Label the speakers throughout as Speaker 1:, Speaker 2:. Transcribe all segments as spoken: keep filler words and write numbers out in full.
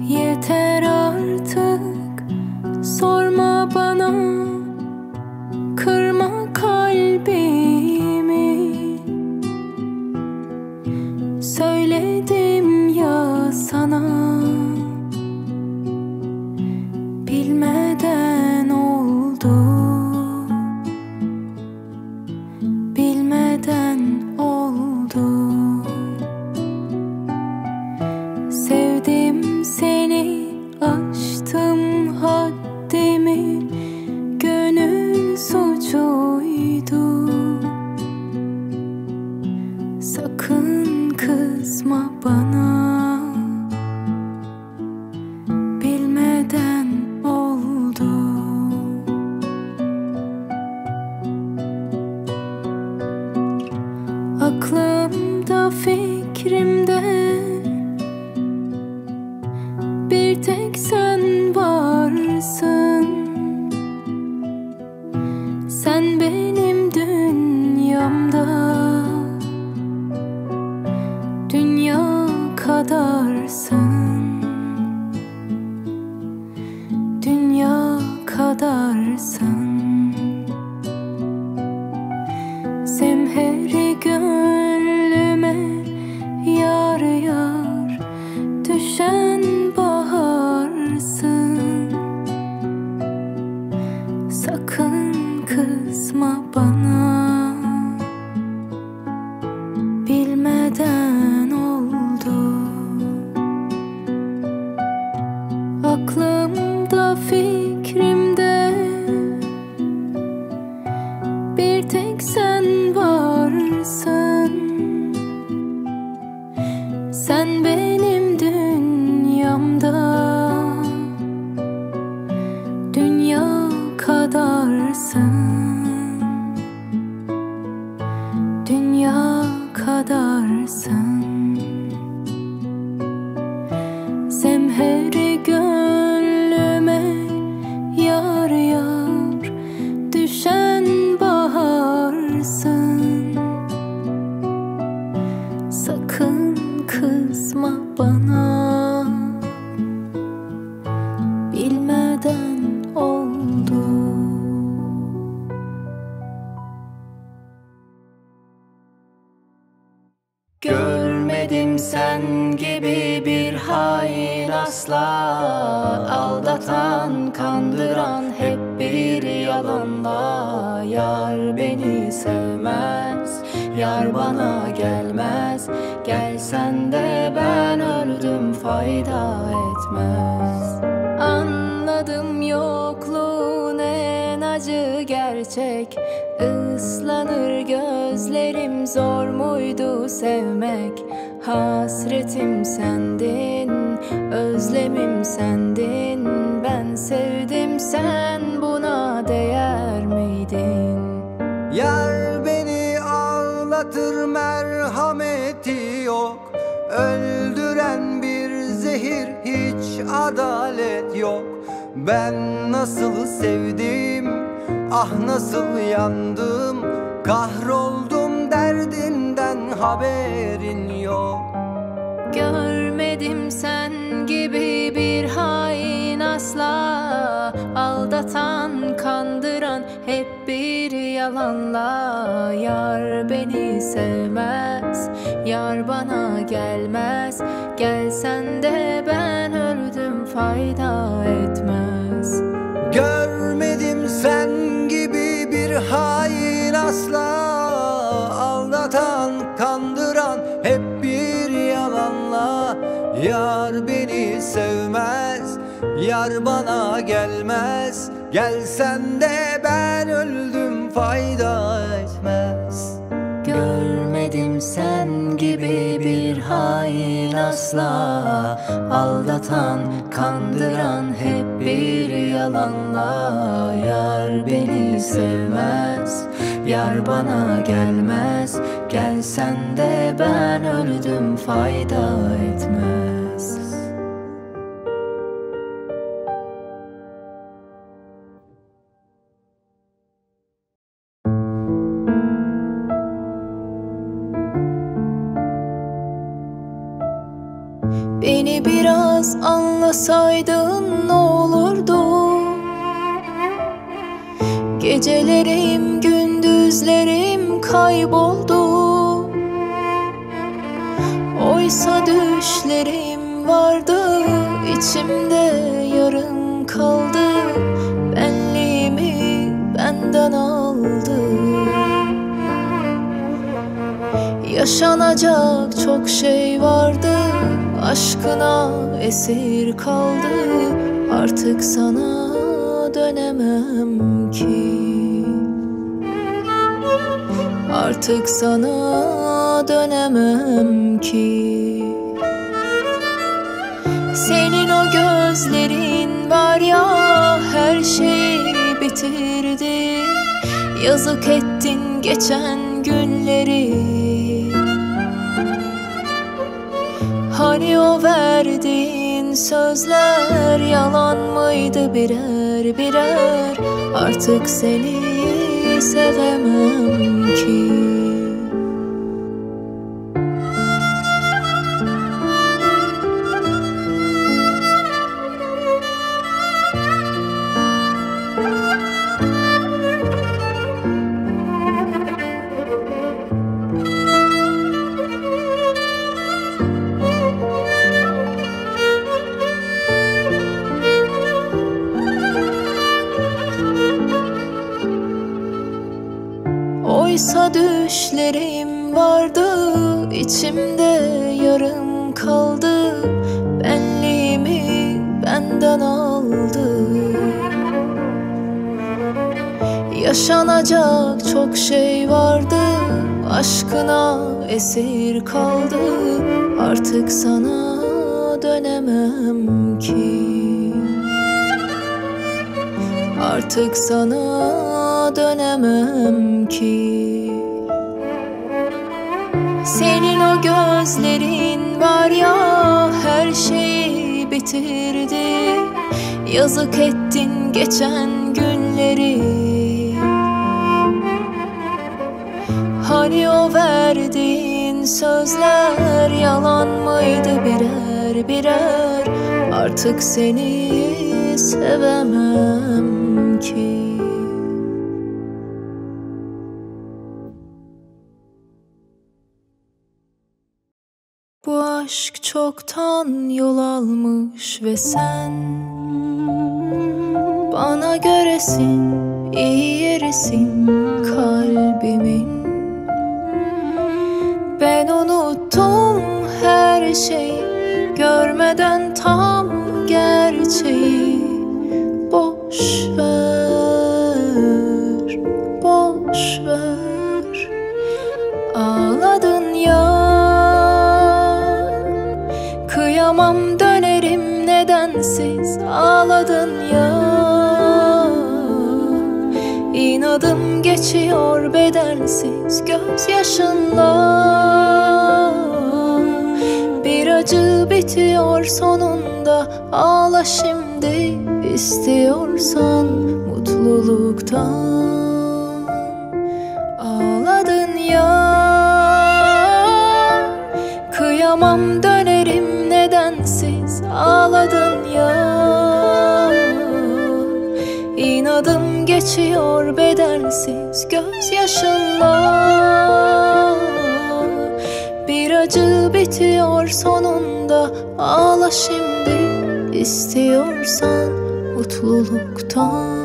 Speaker 1: Yeter artık, sorma bana, kırma kalbimi. Söyledim ya sana, bilmeden oldu, bilmeden oldu. Sevdim seni, aştım haddimi, gönül suçuydu. Sakın kızma bana, bilmeden oldu. Aklımda, fikrimde bir tek sen varsın. Sen benim dünyamda, dünya kadarsın, dünya kadarsın. Zemheri gönlüme yar yar düşen baharsın. Sakın kızma bana, bilmeden oldu. Aklımda, fikrimde bir tek sen varsın. Sen benim dünyamda, dünya kadarsın, dünya kadarsın. Zemheri gönlüme yar yar düşen baharsın. Sakın kızma bana, bilmeden oldu.
Speaker 2: Görmedim sen gibi bir hain asla, aldatan, kandıran hep bir yalanla. Yar beni sevmez, yar bana gelmez. Gelsen de ben öldüm, fayda etmez. Anladım yokluğun en acı gerçek. Islanır gözlerim, zor muydu sevmek? Hasretim sendin, özlemim sendin. Ben sevdim, sen buna değer miydin?
Speaker 3: Yar beni ağlatır, merhameti yok. Öldüren bir zehir, hiç adalet yok. Ben nasıl sevdim, ah nasıl yandım. Kahroldum, derdinden haberin yok.
Speaker 1: Görmedim sen gibi bir hain asla, aldatan, kandıran hep bir yalanla. Yar beni sevmez, yar bana gelmez. Gelsen de ben öldüm, fayda etmez.
Speaker 3: Görmedim sen gibi bir hain asla, aldatan, kandıran hep bir yalanla. Yar beni sevmez, yar bana gelmez. Gelsen de ben öldüm, fayda etmez.
Speaker 2: Görmedim sen gibi bir hain asla, aldatan, kandıran hep bir yalanla. Yar beni sevmez, yar bana gelmez. Gelsen de ben öldüm, fayda etmez.
Speaker 1: Beni biraz anlasaydın ne olurdu? Gecelerim, gündüzlerim kayboldu. Oysa düşlerim vardı, içimde yarım kaldı. Benliğimi benden aldı. Yaşanacak çok şey vardı, aşkına esir kaldı. Artık sana dönemem ki. Artık sana dönemem ki. Senin o gözlerin var ya, her şeyi bitirdi. Yazık ettin geçen günleri. Hani o verdiğin sözler yalan mıydı birer birer? Artık seni sevemem ki. Oysa düşlerim vardı, içimde yarım kaldı. Benliğimi benden aldı. Yaşanacak çok şey vardı, aşkına esir kaldı. Artık sana dönemem ki. Artık sana dönemem ki. Senin o gözlerin var ya, her şeyi bitirdi. Yazık ettin geçen günleri. Hani o verdiğin sözler yalan mıydı birer birer? Artık seni sevemem ki. Bu aşk çoktan yol almış ve sen bana göresin, iyi yerisin kalbimin. Ben unuttum her şeyi, görmeden tam gerçeği. Boş ver, boş ver. Ağladın ya, kıyamam dönerim nedensiz. Ağladın ya, inadım geçiyor bedelsiz gözyaşınla. Bir acı bitiyor sonunda, ağla şimdi istiyorsan mutluluktan. Ağladın ya, kıyamam dönerim nedensiz. Ağladın ya, inadım geçiyor bedelsiz gözyaşınla. Bir acı bitiyor sonunda, ağla şimdi istiyorsan mutluluktan.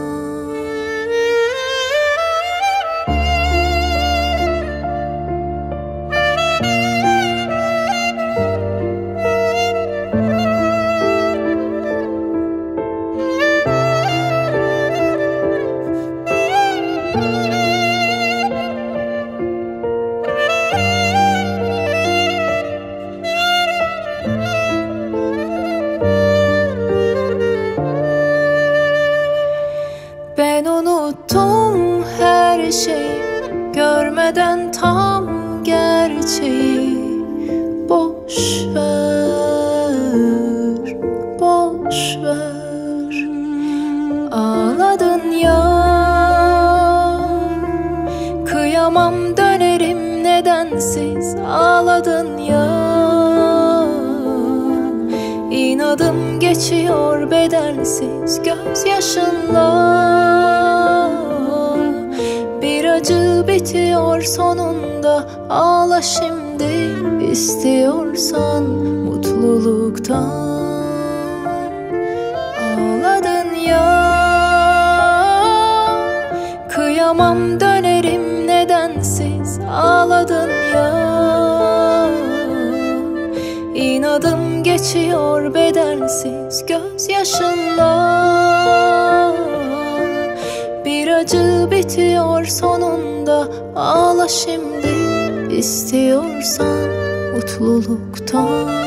Speaker 1: Ben unuttum her şeyi, görmeden tam gerçeği. Boş ver, boş ver. Ağladın ya, kıyamam dönerim nedensiz. Ağladın ya, İnadım geçiyor bedelsiz gözyaşınla. Bir acı bitiyor sonunda, ağla şimdi istiyorsan mutluluktan. Ağladın ya, kıyamam dönerim nedensiz. Ağladın ya, İnadım geçiyor bedelsiz gözyaşınla. Bir acı bitiyor sonunda, ağla şimdi istiyorsan mutluluktan.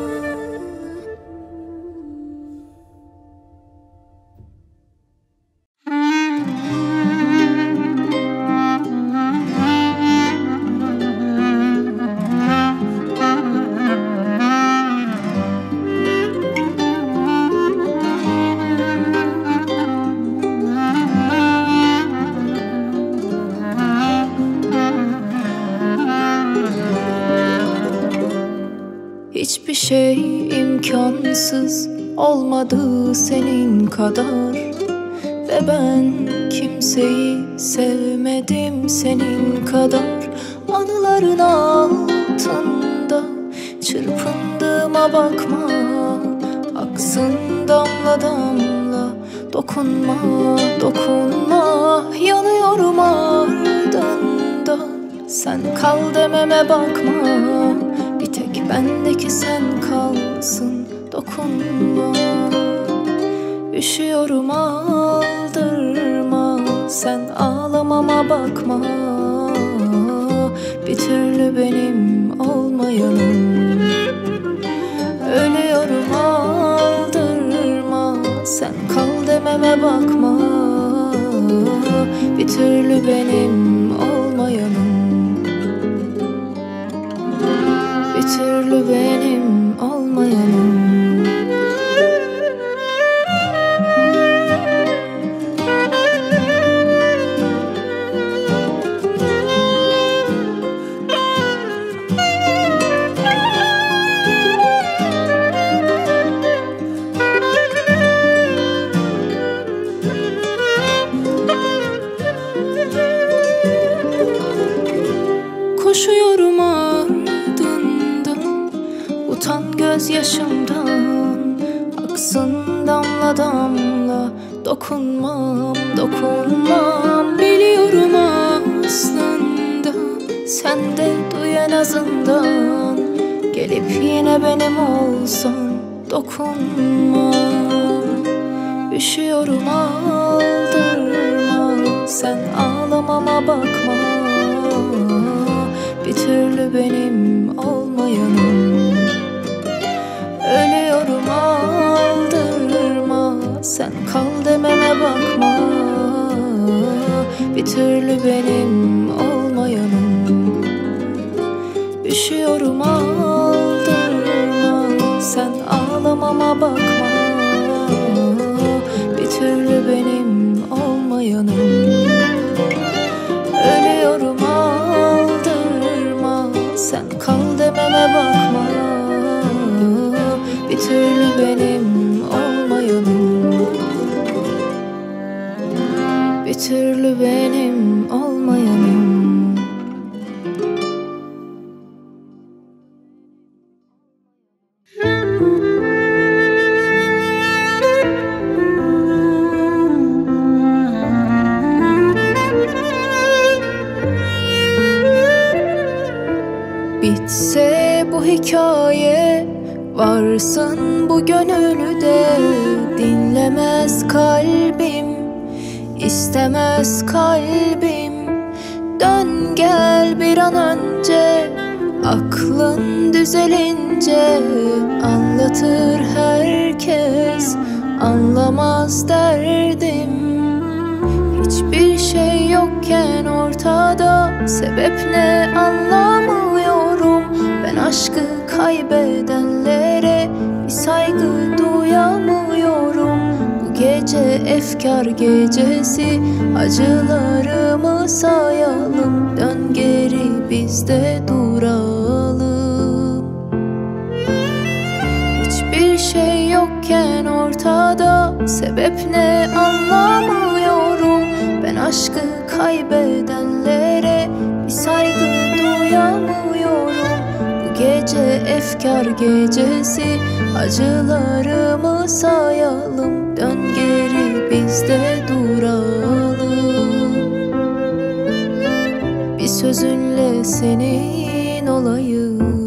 Speaker 1: Hiçbir şey imkansız olmadı senin kadar, ve ben kimseyi sevmedim senin kadar. Anıların altında çırpındığıma bakma, aksın damla damla. Dokunma, dokunma, yanıyorum ardında. Sen kal dememe bakma, bir tek bendeki sen kalsın. Dokunma, üşüyorum aldırma. Sen ağlamama bakma, bir türlü benim olmayanım. Ölüyorum aldırma, sen kal dememe bakma, bir türlü benim olmayanım. Bir türlü benim olmayanım. Koşuyorum ardından, utan gözyaşımdan. Aksın damla damla, dokunmam, dokunmam. Biliyorum aslında, sen de duy en azından. Gelip yine benim olsan, dokunma. Üşüyorum aldırma, sen ağlamama bakma, bir türlü benim olmayanım. Ölüyorum aldırma, sen kal dememe bakma, bir türlü benim olmayanım. Üşüyorum aldırma, sen ağlamama bakma, bir türlü benim olmayanım. Ölüyorum aldırma, sen kal dememe bakma, bir türlü benim olmayanım. Bir türlü benim olmayanım. Bitse bu hikaye, varsın bu gönülde. Dinlemez kalbim, istemez kalbim. Dön gel bir an önce, aklın düzelince. Anlatır herkes, anlamaz derdim. Hiçbir şey yokken ortada, sebep ne anlamıyorum. Ben aşkı kaybedenlere bir saygı duyamıyorum. Bu gece efkar gecesi, acılarımı sayalım. Dön geri biz de duralım. Hiçbir şey yok sebep ne anlamıyorum. Ben aşkı kaybedenlere bir saygı duyamıyorum. Bu gece efkar gecesi, acılarımı sayalım. Dön geri biz de duralım. Bir sözünle senin olayım.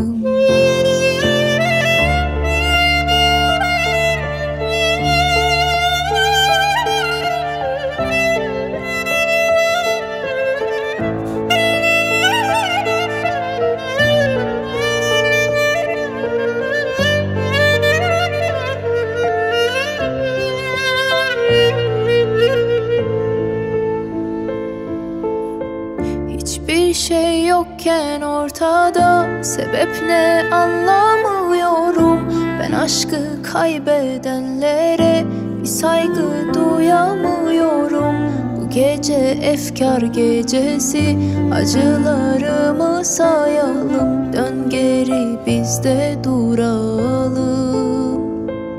Speaker 1: Hiçbir şey yokken ortada, sebep ne anlamıyorum. Ben aşkı kaybedenlere bir saygı duyamıyorum. Bu gece efkar gecesi, acılarımı sayalım. Dön geri biz de duralım.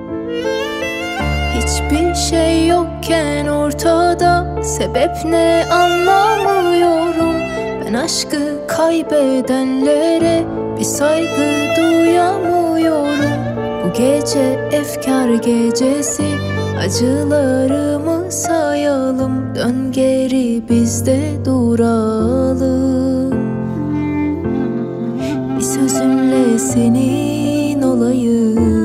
Speaker 1: Hiçbir şey yokken ortada, sebep ne anlamıyorum. Ben aşkı kaybedenlere bir saygı duyamıyorum. Bu gece efkar gecesi, acılarımı sayalım. Dön geri biz de duralım. Bir sözünle senin olayım.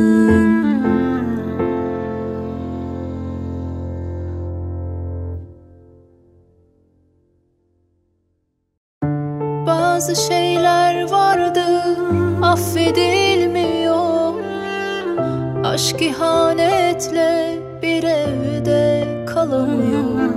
Speaker 1: Bazı şeyler vardı, affedilmiyor. Aşk ihanetle bir evde kalamıyor.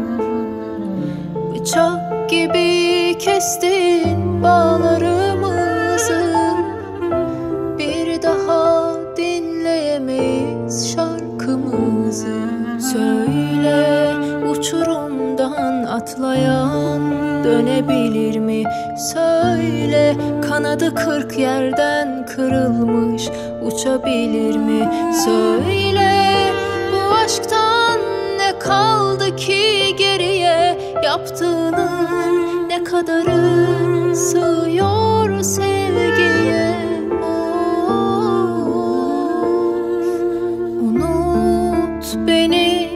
Speaker 1: Bıçak gibi kestin bağlarımızı, bir daha dinleyemeyiz şarkımızı. Söyle, uçurumdan atlayan dönebilir mi? Söyle, kanadı kırk yerden kırılmış uçabilir mi? Söyle, bu aşktan ne kaldı ki geriye? Yaptığının ne kadarı sığıyor sevgiye? Of, unut beni,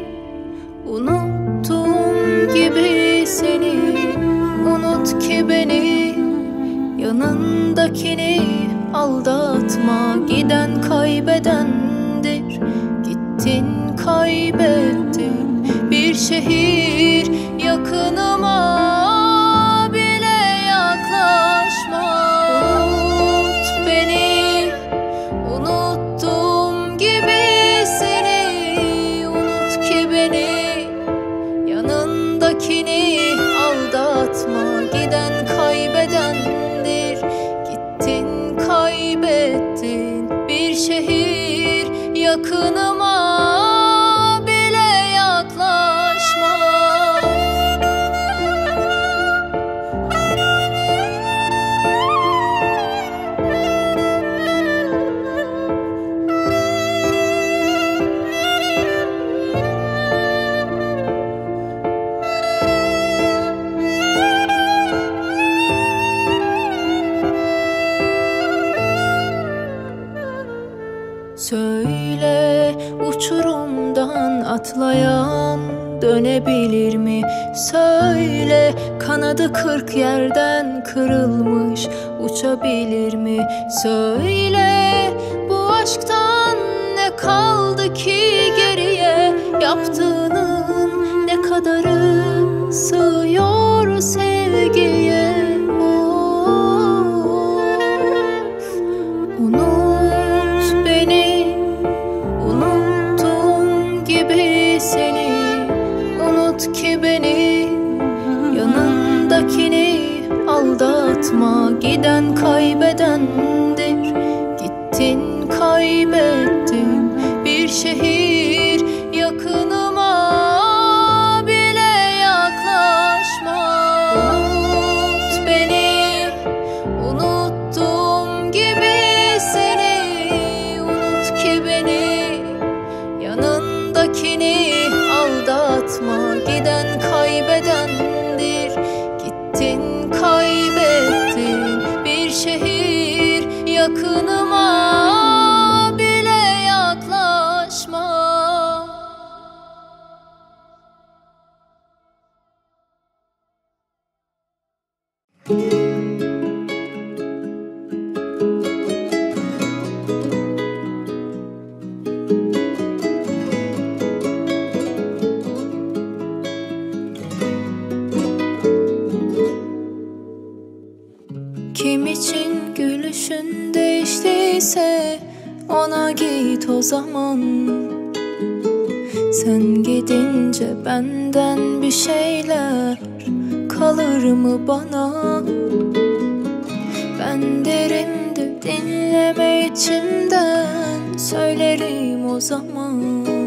Speaker 1: unuttum gibi seni. Unut ki beni, yanındakini aldatma. Giden kaybedendir, gittin kaybettin. Bir şehir yakınıma bile yaklaşma. Unut beni, unuttum gibi seni. Unut ki beni, yanındakini aldatma. Giden kaybedendir, gittin kaybettin. Bir şehir yakınıma bile yaklaşma. Söyle, uçurumdan atlayan dönebilir mi? Söyle, kanadı kırk yerden kırılmış uçabilir mi? Söyle, bu aşktan ne kaldı ki geriye? Yaptığının ne kadarı sığıyor sevgiye? Of, unut beni, unuttum gibi seni. Unut ki beni, yanındakini aldatma. Giden kaybedendir, gittin kaybettin. Bir şehir yakınıma bile yaklaşma. Unut beni, unuttum gibi seni. Unut ki beni, yanındaki Kendini aldatma, giden kaybedendir. Gittin kaybettin bir şehir, yakınıma bile yaklaşma. Kim için gülüşün değiştiyse ona git o zaman. Sen gidince benden bir şeyler kalır mı bana? Ben derimdir dinleme içimden, söylerim o zaman.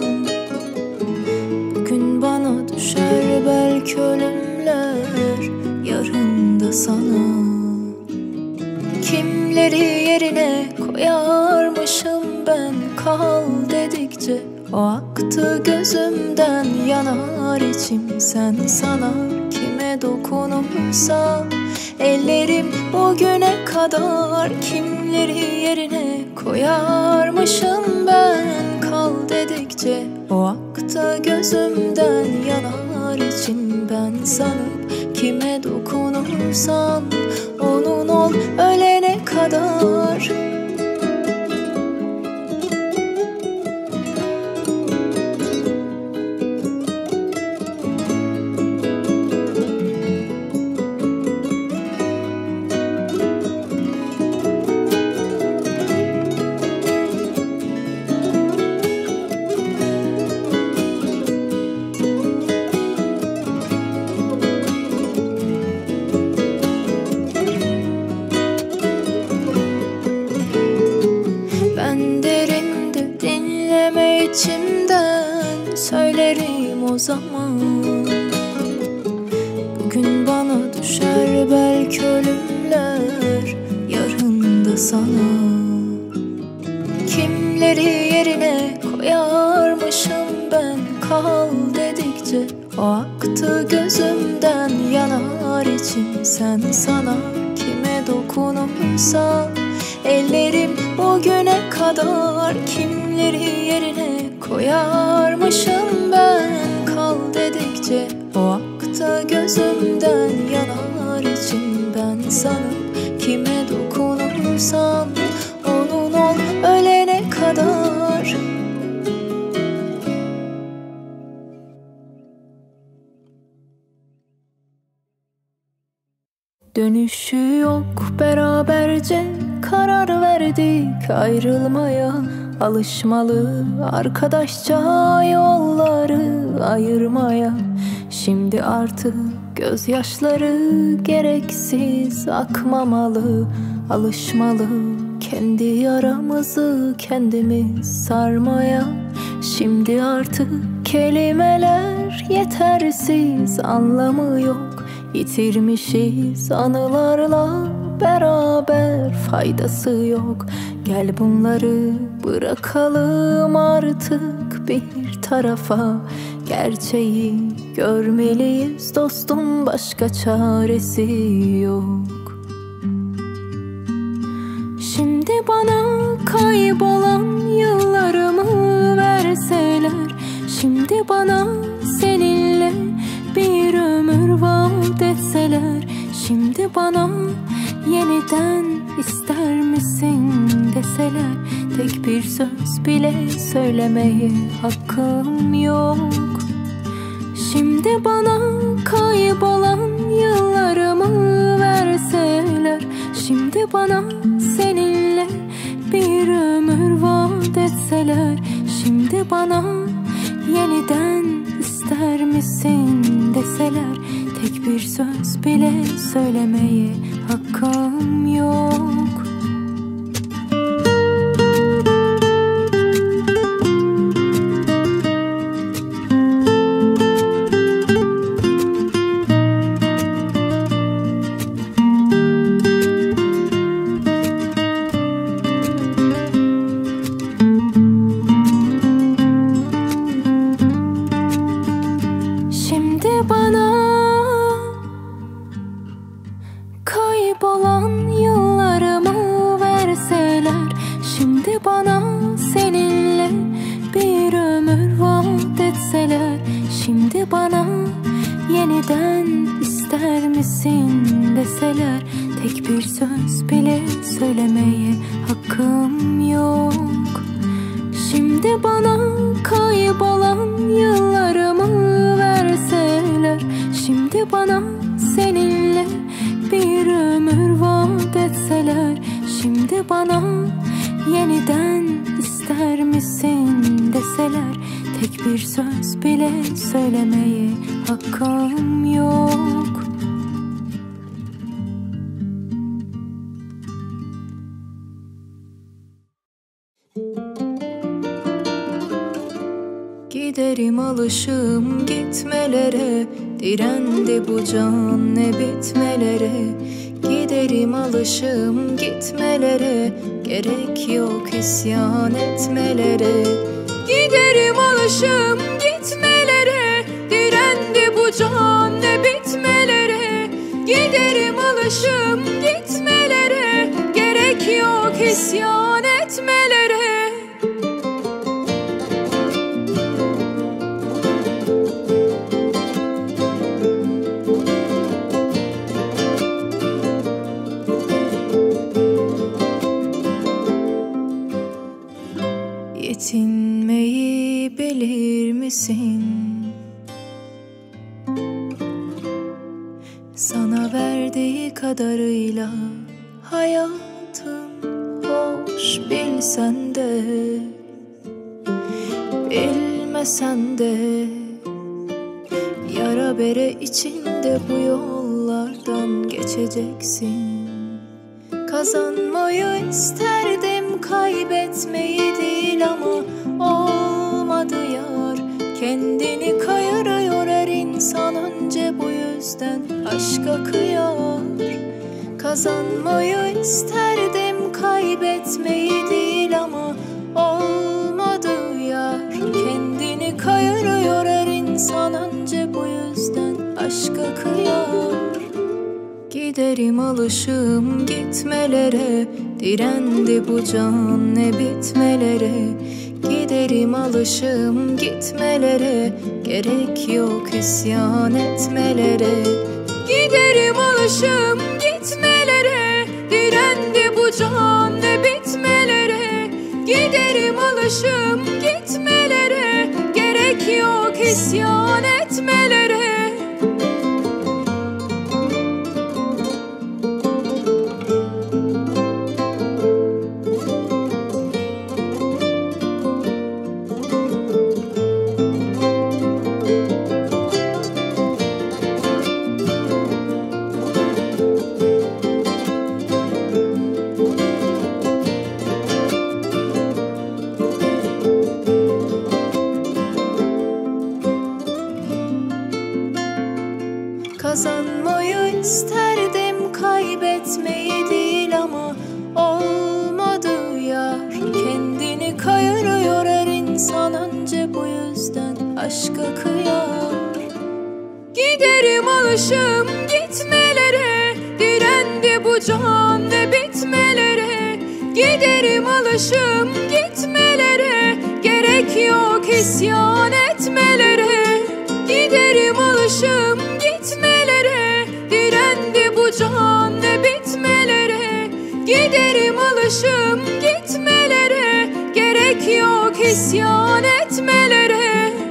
Speaker 1: Bugün bana düşer belki ölümler, yarın da sana. Kimleri yerine koyarmışım ben, kal dedikçe o aktı gözümden. Yanar içim sen sanar, kime dokunursam ellerim bugüne kadar. Kimleri yerine koyarmışım ben, kal dedikçe o aktı gözümden. Yanar içim ben sanıp kime dokunursam onun ol ölene kadar. İçimden söylerim o zaman. Bugün bana düşer belki ölümler, yarın da sana. Kimleri yerine koyarmışım ben, kal dedikçe o aktı gözümden. Yanar içim sen sanar, kime dokunursam ellerim bugüne kadar. Kimleri yerine koyarmışım ben, kal dedikçe o aktı gözümden. Yanar içim ben sanıp kime dokunursam onun ol ölene kadar. Dönüşü yok, beraberce karar verdik ayrılmaya. Alışmalı arkadaşça yolları ayırmaya. Şimdi artık gözyaşları gereksiz akmamalı. Alışmalı kendi yaramızı kendimiz sarmaya. Şimdi artık kelimeler yetersiz, anlamı yok. Yitirmişiz anılarla beraber, faydası yok. Gel bunları bırakalım artık bir tarafa. Gerçeği görmeliyiz dostum, başka çaresi yok. Şimdi bana kaybolan yıllarımı verseler, şimdi bana seninle bir ömür vaat etseler, şimdi bana yeniden ister misin deseler, tek bir söz bile söylemeye hakkım yok. Şimdi bana kaybolan yıllarımı verseler, şimdi bana seninle bir ömür vaat etseler, şimdi bana yeniden ister misin deseler, tek bir söz bile söylemeye hakkım yok. Şimdi bana yeniden ister misin deseler, tek bir söz bile söylemeye hakkım yok. Şimdi bana kaybolan yıllarımı verseler, şimdi bana seninle bir ömür vaat etseler, şimdi bana yeniden ister misin deseler, tek bir söz bile söylemeye hakkım yok. Giderim alışım gitmelere, direndi bu can ne bitmelere. Giderim alışım gitmelere, gerek yok isyan etmelere. Giderim alışım gitmelere, direndi bu can ne bitmelere. Giderim alışım gitmelere, gerek yok isyan etmelere. Yetinmeyi bilir misin? Sana verdiği kadarıyla hayatın hoş, bilsen de bilmesen de. Yara bere içinde bu yollardan geçeceksin. Kazanmayı isterdim, kaybetmeyi değil, ama olmadı yar. Kendini kayırıyor her insan, önce bu yüzden aşka kıyar. Kazanmayı isterdim, kaybetmeyi değil, ama olmadı yar. Kendini kayırıyor her insan, önce bu yüzden aşka kıyar. Giderim alışım gitmelere, direndi bu can ne bitmelere. Giderim alışım gitmelere, gerek yok isyan etmelere. Giderim alışım gitmelere, direndi bu can ne bitmelere. Giderim alışım gitmelere, gerek yok isyan etmelere. Kazanmayı isterdim, kaybetmeyi değil, ama olmadı yar. Kendini kayırıyor her insan, önce bu yüzden aşka kıyar. Giderim alışım gitmelere, direndi bu can ne bitmelere. Giderim alışım gitmelere, gerek yok isyan etmelere. Giderim alışım gitmelere, direndi bu can ne bitmelere. Giderim alışım gitmelere, gerek yok isyan etmelere.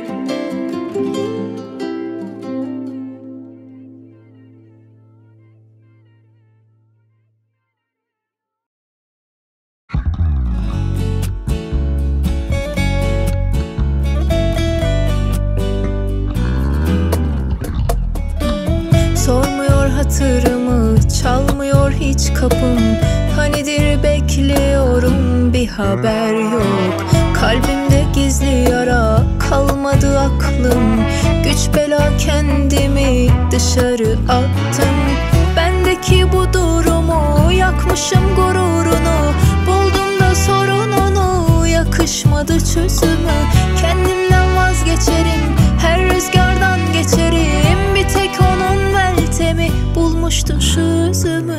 Speaker 1: Sormuyor hatırımı, çalmıyor hiç kapım. Hanidir bekliyorum, bir haber yok. Kalbimde gizli yara, kalmadı aklım. Güç bela kendimi dışarı attım. Bendeki bu durumu, yakmışım gururunu. Buldum da sorununu, yakışmadı çözümü. Kendimden vazgeçerim, her rüzgardan geçerim. Bir tek onun meltemi bulmuştu şu üzümü.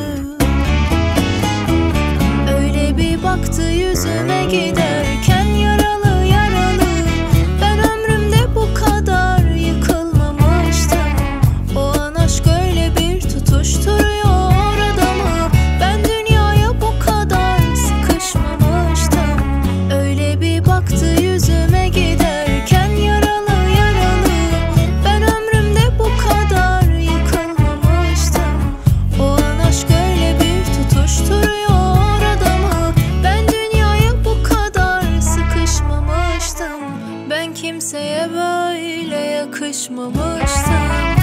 Speaker 1: Öyle bir baktı yüzüme giderken, yaralı yaralı. Ben ömrümde bu kadar yıkılmadım. Ben kimseye böyle yakışmamıştım.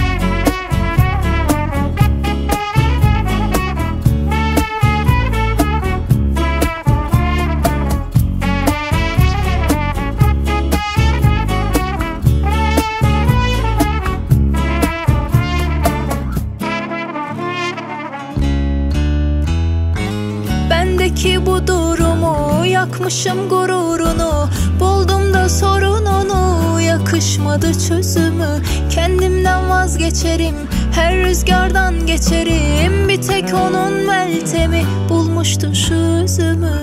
Speaker 1: Bendeki bu durumu, yakmışım gururunu, buldum da sorununu, yakışmadı çözümü. Kendimden vazgeçerim, her rüzgardan geçerim. Bir tek onun meltemi bulmuştu şu üzümü.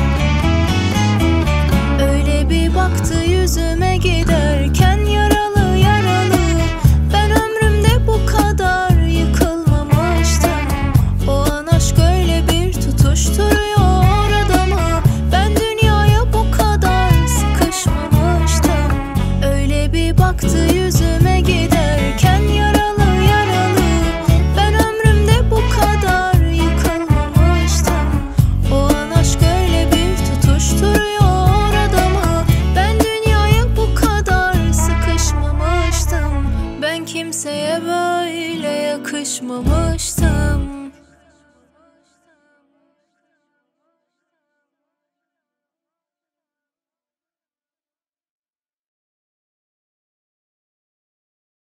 Speaker 1: Öyle bir baktı yüzüme giderken yaralı yaralı. Ben ömrümde bu kadar yıkılmamıştım. O an aşk öyle bir tutuşturuyor adamı. Ben dünyaya bu kadar sıkışmamıştım. Öyle bir baktı yüzüme giderken yaralı yaralı. Ben ömrümde bu kadar yıkılmamıştım. O an aşk öyle bir tutuşturuyor adamı. Ben dünyaya bu kadar sıkışmamıştım. Ben kimseye böyle yakışmamıştım.